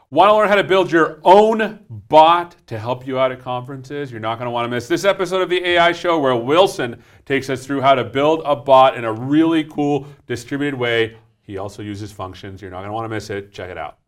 Want to learn how to build your own bot to help you out at conferences? You're not going to want to miss this episode of the AI Show where Wilson takes us through how to build a bot in a really cool distributed way. He also uses functions. You're not going to want to miss it. Check it out.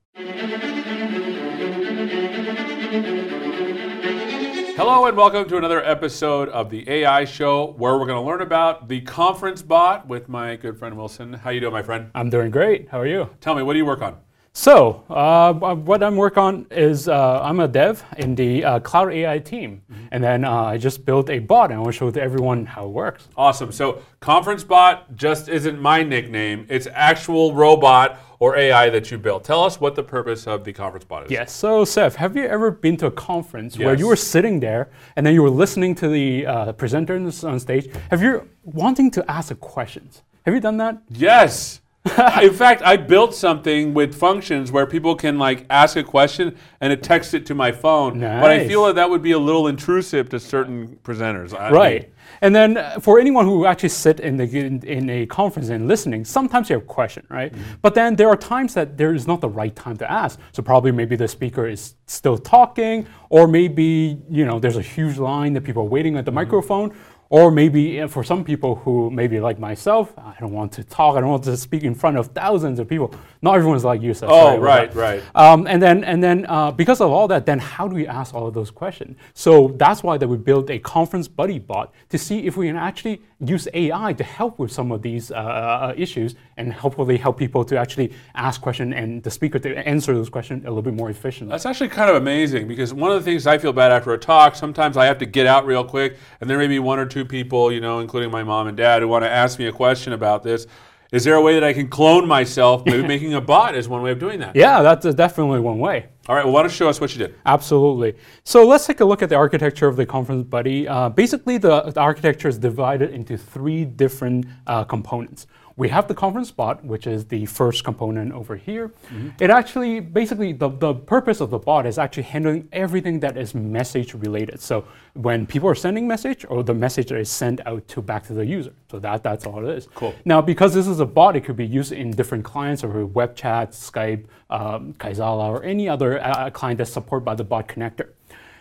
Hello and welcome to another episode of the AI Show where we're going to learn about the conference bot with my good friend Wilson. How you doing, my friend? I'm doing great. How are you? Tell me, what do you work on? So, what I'm working on is I'm a dev in the Cloud AI team. And then I just built a bot and I want to show to everyone how it works. Awesome. So, conference bot just isn't my nickname. It's actual robot or AI that you built. Tell us what the purpose of the conference bot is. Yes. So, Seth, have you ever been to a conference where Yes. you were sitting there and then you were listening to the presenters on stage? Have you wanting to ask a questions? Have you done that? Yes. In fact, I built something with functions where people can like ask a question and it texts it to my phone. But I Nice. feel that would be a little intrusive to certain presenters. Right. And then for anyone who actually sit in a conference and listening, sometimes you have a question, right? But then there are times that there is not the right time to ask. So probably maybe the speaker is still talking, or maybe there's a huge line that people are waiting at the microphone. Or maybe for some people who maybe like myself, I don't want to talk, I don't want to speak in front of thousands of people. Not everyone's like you, Seth. Oh, Sorry, right. And then because of all that, then how do we ask all of those questions? So that's why that we built a conference buddy bot to see if we can actually use AI to help with some of these issues and hopefully help people to actually ask questions and the speaker to answer those questions a little bit more efficiently. That's actually kind of amazing because one of the things I feel bad after a talk, sometimes I have to get out real quick and there may be one or two people, including my mom and dad, who want to ask me a question about this. Is there a way that I can clone myself? Maybe making a bot is one way of doing that. Yeah, that's definitely one way. All right, well, why don't you show us what you did? Absolutely. So let's take a look at the architecture of the Conference Buddy. Basically, the architecture is divided into three different components. We have the conference bot, which is the first component over here. It actually, basically, the purpose of the bot is actually handling everything that is message related. So when people are sending message, or the message is sent out back to the user. So that's all it is. Cool. Now, because this is a bot, it could be used in different clients or web chat, Skype, Kaizala, or any other client that's supported by the bot connector.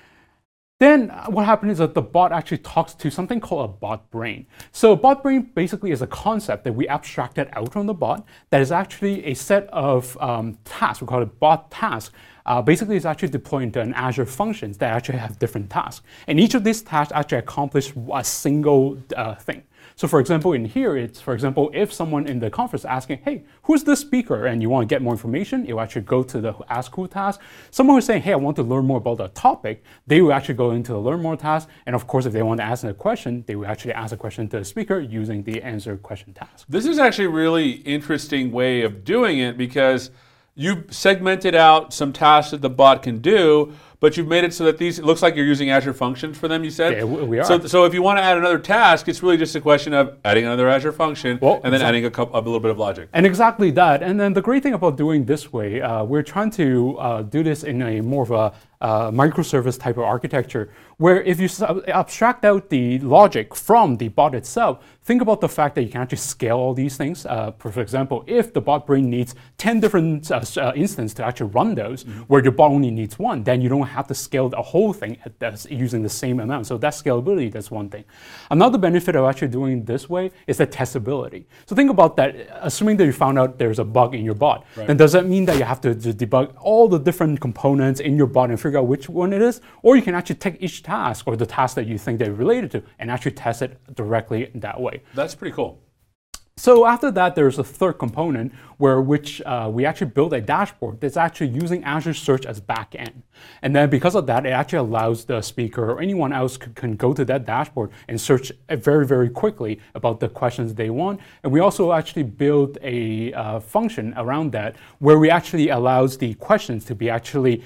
Then what happens is that the bot actually talks to something called a bot brain. So bot brain basically is a concept that we abstracted out from the bot that is actually a set of tasks. We call it bot task. Basically, it's actually deployed into an Azure functions that actually have different tasks. And each of these tasks actually accomplish a single thing. So for example, in here, it's, for example, if someone in the conference is asking, hey, who's the speaker? And you want to get more information, you actually go to the Ask Who task. Someone who's saying, hey, I want to learn more about the topic, they will actually go into the Learn More task. And of course, if they want to ask a question, they will actually ask a question to the speaker using the Answer Question task. This is actually a really interesting way of doing it because you've segmented out some tasks that the bot can do, but you've made it so that it looks like you're using Azure Functions for them, you said? Yeah, we are. So if you want to add another task, it's really just a question of adding another Azure function and then adding a little bit of logic. And exactly that. And then the great thing about doing this way, we're trying to do this in a more of a microservice type of architecture, where if you abstract out the logic from the bot itself, think about the fact that you can actually scale all these things. For example, if the bot brain needs 10 different instances to actually run those, where your bot only needs one, then you don't have to scale the whole thing using the same amount. So that's scalability, that's one thing. Another benefit of actually doing it this way is the testability. So think about that, assuming that you found out there's a bug in your bot, then does that mean that you have to debug all the different components in your bot and figure out which one it is? Or you can actually take each task or the task that you think they're related to and actually test it directly that way. That's pretty cool. So after that, there's a third component which we actually build a dashboard that's actually using Azure Search as backend. And then because of that, it actually allows the speaker or anyone else can go to that dashboard and search very, very quickly about the questions they want. And we also actually build a function around that where we actually allows the questions to be actually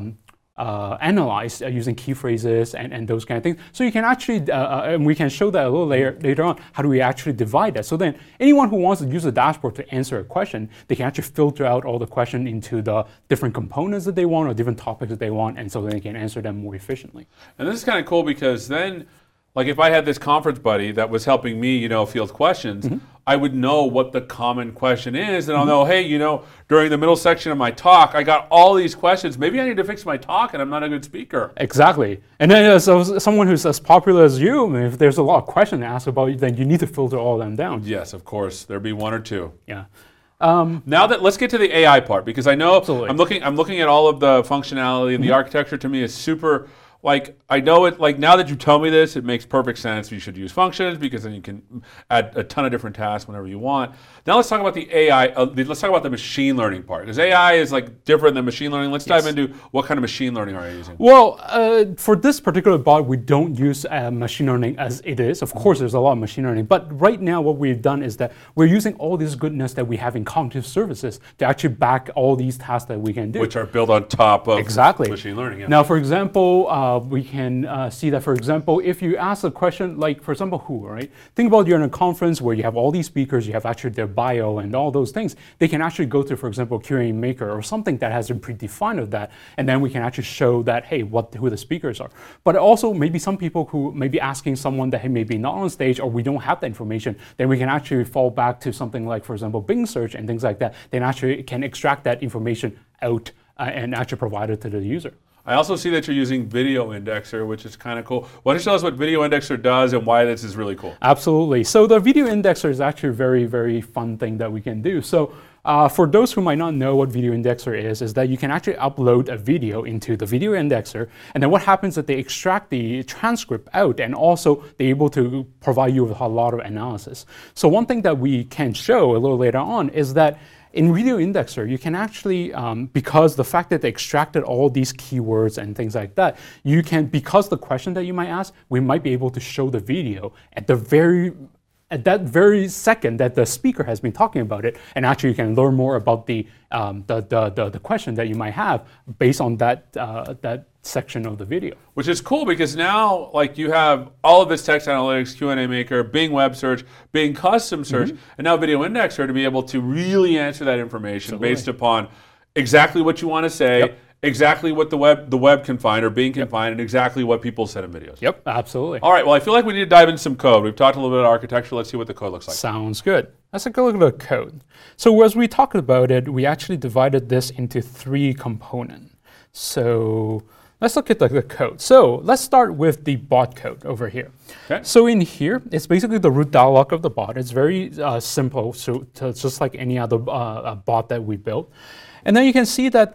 analyzed using key phrases and those kind of things. So you can actually, and we can show that a little later on, how do we actually divide that. So then anyone who wants to use the dashboard to answer a question, they can actually filter out all the questions into the different components that they want or different topics that they want, and so they can answer them more efficiently. And this is kind of cool because then, like if I had this conference buddy that was helping me, field questions, I would know what the common question is, and I'll know, hey, during the middle section of my talk, I got all these questions. Maybe I need to fix my talk, and I'm not a good speaker. Exactly. And then as someone who's as popular as you, if there's a lot of questions to ask about you, then you need to filter all of them down. Yes, of course. There'd be one or two. Yeah. Now let's get to the AI part, because I know Absolutely. I'm looking at all of the functionality, and the architecture to me is super. Like, I know it, like now that you tell me this, it makes perfect sense. You should use functions because then you can add a ton of different tasks whenever you want. Now let's talk about the AI, let's talk about the machine learning part. Because AI is like different than machine learning. Let's dive into what kind of machine learning are you using? Well, for this particular bot, we don't use machine learning as it is. Of course, there's a lot of machine learning. But right now, what we've done is that we're using all this goodness that we have in cognitive services to actually back all these tasks that we can do. Which are built on top of machine learning. Yeah. Now, for example, we can see that, for example, if you ask a question like, for example, who, right? Think about you're in a conference where you have all these speakers, you have actually their bio and all those things. They can actually go to, for example, Q&A Maker or something that has been predefined of that, and then we can actually show that, hey, who the speakers are. But also maybe some people who may be asking someone that, hey, maybe not on stage or we don't have the information, then we can actually fall back to something like, for example, Bing search and things like that. Then actually can extract that information out and actually provide it to the user. I also see that you're using Video Indexer, which is kind of cool. Why don't you tell us what Video Indexer does and why this is really cool? Absolutely. So the Video Indexer is actually a very, very fun thing that we can do. So for those who might not know what Video Indexer is that you can actually upload a video into the Video Indexer, and then what happens is that they extract the transcript out, and also they're able to provide you with a lot of analysis. So one thing that we can show a little later on is that in Video Indexer, you can actually, because the fact that they extracted all these keywords and things like that, you can, because the question that you might ask, we might be able to show the video at that very second that the speaker has been talking about it, and actually you can learn more about the question that you might have based on that section of the video. Which is cool because now, like, you have all of this text analytics, Q&A Maker, Bing Web Search, Bing Custom Search, and now Video Indexer to be able to really answer that information based upon exactly what you want to say, exactly what the web can find or Bing can find, and exactly what people said in videos. Yep, absolutely. All right, well, I feel like we need to dive into some code. We've talked a little bit about architecture. Let's see what the code looks like. Sounds good. Let's take a look at the code. So as we talked about it, we actually divided this into 3 components. So let's look at the code. So let's start with the bot code over here. Okay. So in here, it's basically the root dialog of the bot. It's very simple, so it's just like any other bot that we built. And then you can see that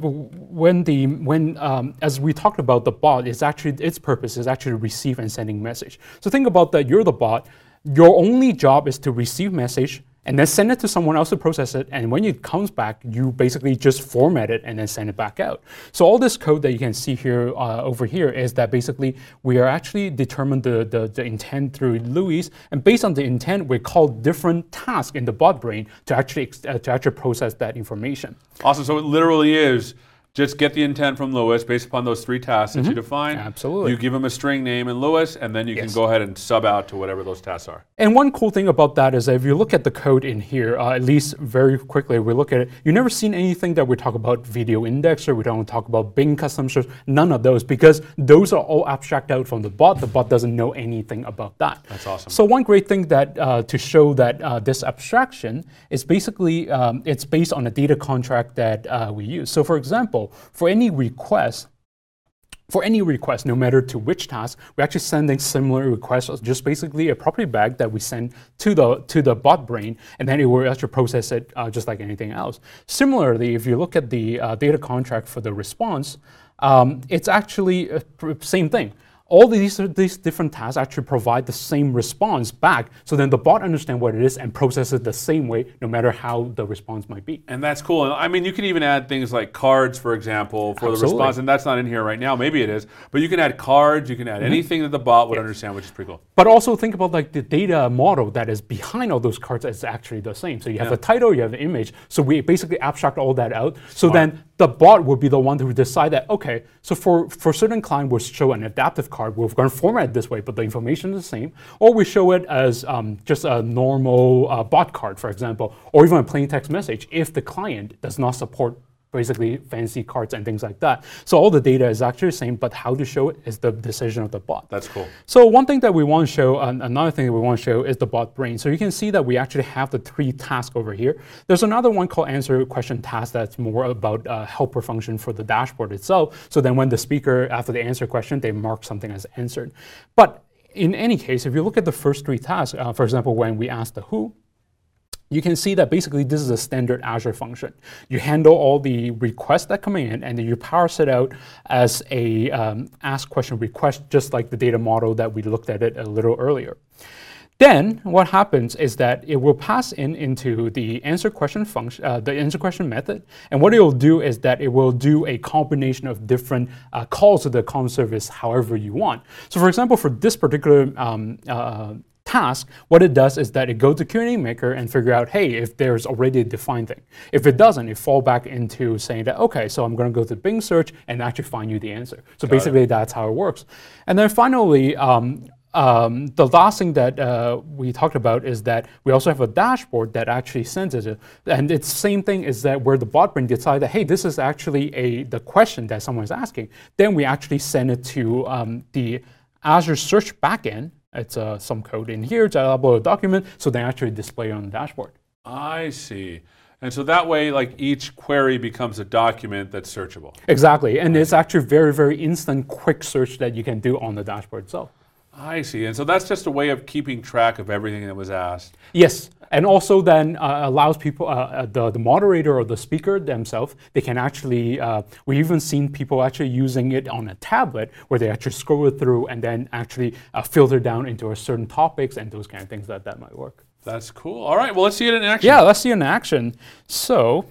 as we talked about, the bot is actually, its purpose is actually receive and sending message. So think about that, you're the bot. Your only job is to receive message and then send it to someone else to process it. And when it comes back, you basically just format it and then send it back out. So all this code that you can see here over here is that basically we are actually determined the intent through LUIS. And based on the intent, we call different tasks in the bot brain to actually process that information. Awesome. So it literally is just get the intent from LUIS based upon those 3 tasks that you define. Absolutely. You give them a string name in LUIS, and then you can go ahead and sub out to whatever those tasks are. And one cool thing about that is that if you look at the code in here, at least very quickly, we look at it, you've never seen anything that we talk about Video Indexer, we don't talk about Bing Custom Search, none of those, because those are all abstract out from the bot. The bot doesn't know anything about that. That's awesome. So one great thing that to show that this abstraction is basically, it's based on a data contract that we use. So for example, for any request, no matter to which task, we're actually sending similar requests, just basically a property bag that we send to the bot brain, and then it will actually process it just like anything else. Similarly, if you look at the data contract for the response, it's actually same thing. All these different tasks actually provide the same response back, so then the bot understands what it is and processes it the same way, no matter how the response might be. And that's cool. And I mean, you can even add things like cards, for example, for the response, and that's not in here right now. Maybe it is, but you can add cards. You can add anything that the bot would understand, which is pretty cool. But also think about like the data model that is behind all those cards is actually the same. So you have the title, you have the image. So we basically abstract all that out. So then the bot will be the one who decide that, okay, so for certain client, we'll show an adaptive card. We're going to format it this way, but the information is the same. Or we show it as just a normal bot card, for example, or even a plain text message if the client does not support basically fancy cards and things like that. So all the data is actually the same, but how to show it is the decision of the bot. That's cool. So one thing that we want to show, another thing that we want to show is the bot brain. So you can see that we actually have the 3 tasks over here. There's another one called answer question task that's more about helper function for the dashboard itself. So then when the speaker, after the answer question, they mark something as answered. But in any case, if you look at the first 3 tasks, for example, when we ask the who, you can see that basically this is a standard Azure function. You handle all the requests that come in, and then you parse it out as a ask question request, just like the data model that we looked at it a little earlier. Then what happens is that it will pass into the answer question function, the answer question method, and what it will do is that it will do a combination of different calls to the comm service however you want. So for example, for this particular task, what it does is that it goes to Q&A Maker and figure out, hey, if there's already a defined thing. If it doesn't, it fall back into saying that, okay, so I'm going to go to Bing search and actually find you the answer. So basically, that's how it works. And then finally, the last thing that we talked about is that we also have a dashboard that actually sends it. And it's the same thing is that where the bot brain decides that, hey, this is actually the question that someone is asking. Then we actually send it to the Azure Search backend. It's some code in here to upload a document, so they actually display on the dashboard. I see. And so that way, like each query becomes a document that's searchable. Exactly, and it's actually very, very instant, quick search that you can do on the dashboard itself. I see. And so that's just a way of keeping track of everything that was asked. Yes, and also then allows people, the moderator or the speaker themselves, they can actually, we've even seen people actually using it on a tablet where they actually scroll it through and then actually filter down into a certain topics and those kind of things that might work. That's cool. All right, well, let's see it in action. Yeah, let's see it in action. So,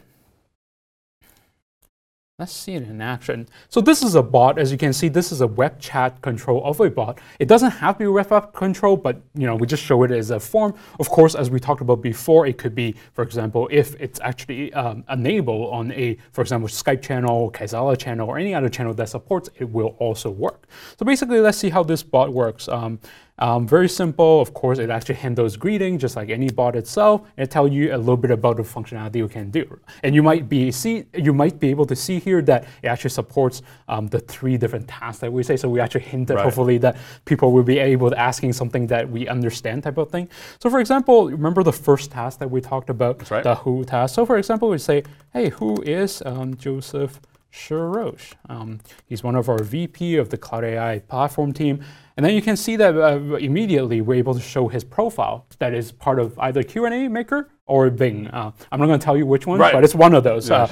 let's see it in action. So this is a bot. As you can see, this is a web chat control of a bot. It doesn't have to be web app control, but we just show it as a form. Of course, as we talked about before, it could be, for example, if it's actually enabled on a, for example, Skype channel, Kaizala channel, or any other channel that supports, it will also work. So basically, let's see how this bot works. Very simple. Of course, it actually handles greeting just like any bot itself, and it tells you a little bit about the functionality you can do. And you might be able to see here that it actually supports the 3 different tasks that we say. So we actually hinted hopefully that people will be able to asking something that we understand type of thing. So for example, remember the first task that we talked about, the who task. So for example, we say, hey, who is Joseph Sharosh? He's one of our VP of the Cloud AI platform team. And then you can see that immediately we're able to show his profile that is part of either Q&A Maker or Bing. I'm not going to tell you which one, but it's one of those. Yes.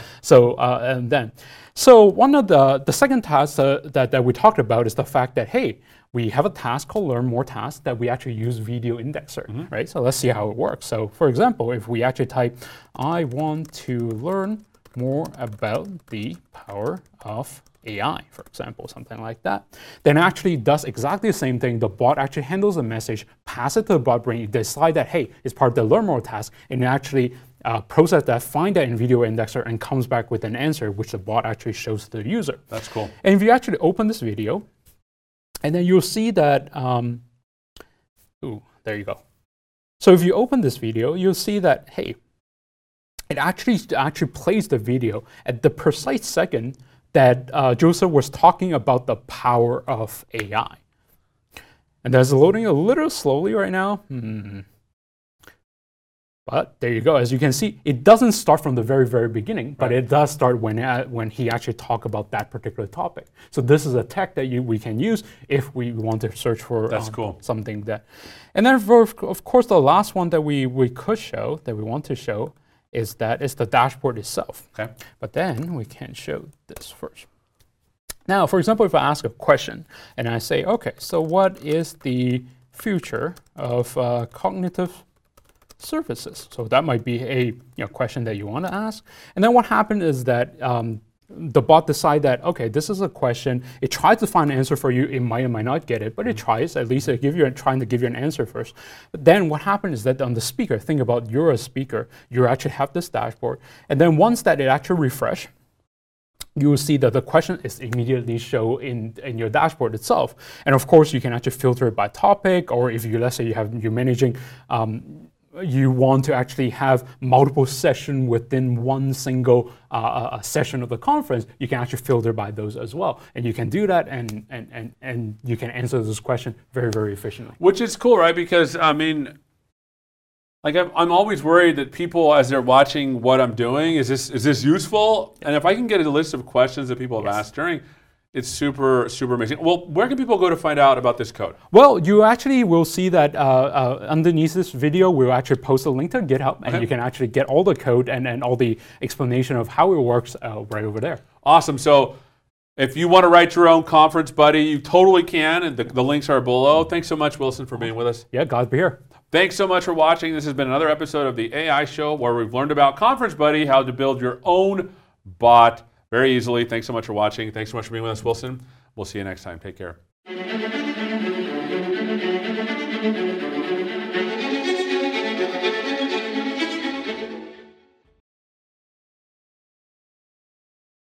So one of the second task that we talked about is the fact that, hey, we have a task called Learn More Tasks that we actually use Video Indexer, right? So let's see how it works. So for example, if we actually type, I want to learn more about the power of AI, for example, something like that, then actually does exactly the same thing. The bot actually handles the message, pass it to the bot brain, you decide that, hey, it's part of the Learn More task, and it actually process that, find that in Video Indexer, and comes back with an answer, which the bot actually shows to the user. That's cool. And if you actually open this video, and then you'll see that, there you go. So if you open this video, you'll see that, hey, it actually plays the video at the precise second that Joseph was talking about the power of AI. And that's loading a little slowly right now. But there you go. As you can see, it doesn't start from the very, very beginning, but it does start when he actually talked about that particular topic. So this is a tech that we can use if we want to search for something that. And then, of course, the last one that we could show, that we want to show, is the dashboard itself. Okay. But then we can show this first. Now, for example, if I ask a question and I say, okay, so what is the future of cognitive services? So that might be a question that you want to ask. And then what happened is that the bot decide that, okay, this is a question. It tries to find an answer for you. It might or might not get it, but it tries. At least trying to give you an answer first. But then what happened is that on the speaker, think about you're a speaker. You actually have this dashboard. And then once that it actually refresh, you will see that the question is immediately shown in your dashboard itself. And of course, you can actually filter it by topic, or if you, let's say you're managing you want to actually have multiple sessions within one single session of the conference, you can actually filter by those as well. And you can do that, and you can answer those questions very, very efficiently. Which is cool, right? Because, I mean, like I'm always worried that people, as they're watching what I'm doing, is this useful? And if I can get a list of questions that people have asked during, it's super, super amazing. Well, where can people go to find out about this code? Well, you actually will see that underneath this video, we'll actually post a link to GitHub, and you can actually get all the code and all the explanation of how it works right over there. Awesome. So if you want to write your own conference buddy, you totally can, and the links are below. Thanks so much, Wilson, for being with us. Yeah, glad to be here. Thanks so much for watching. This has been another episode of the AI Show, where we've learned about Conference Buddy, how to build your own bot very easily. Thanks so much for watching. Thanks so much for being with us, Wilson. We'll see you next time. Take care.